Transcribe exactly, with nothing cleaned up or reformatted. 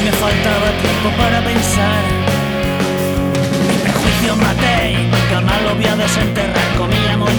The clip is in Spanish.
me faltaba tiempo para pensar. Mi prejuicio maté y nunca más lo voy a desenterrar. Comíamos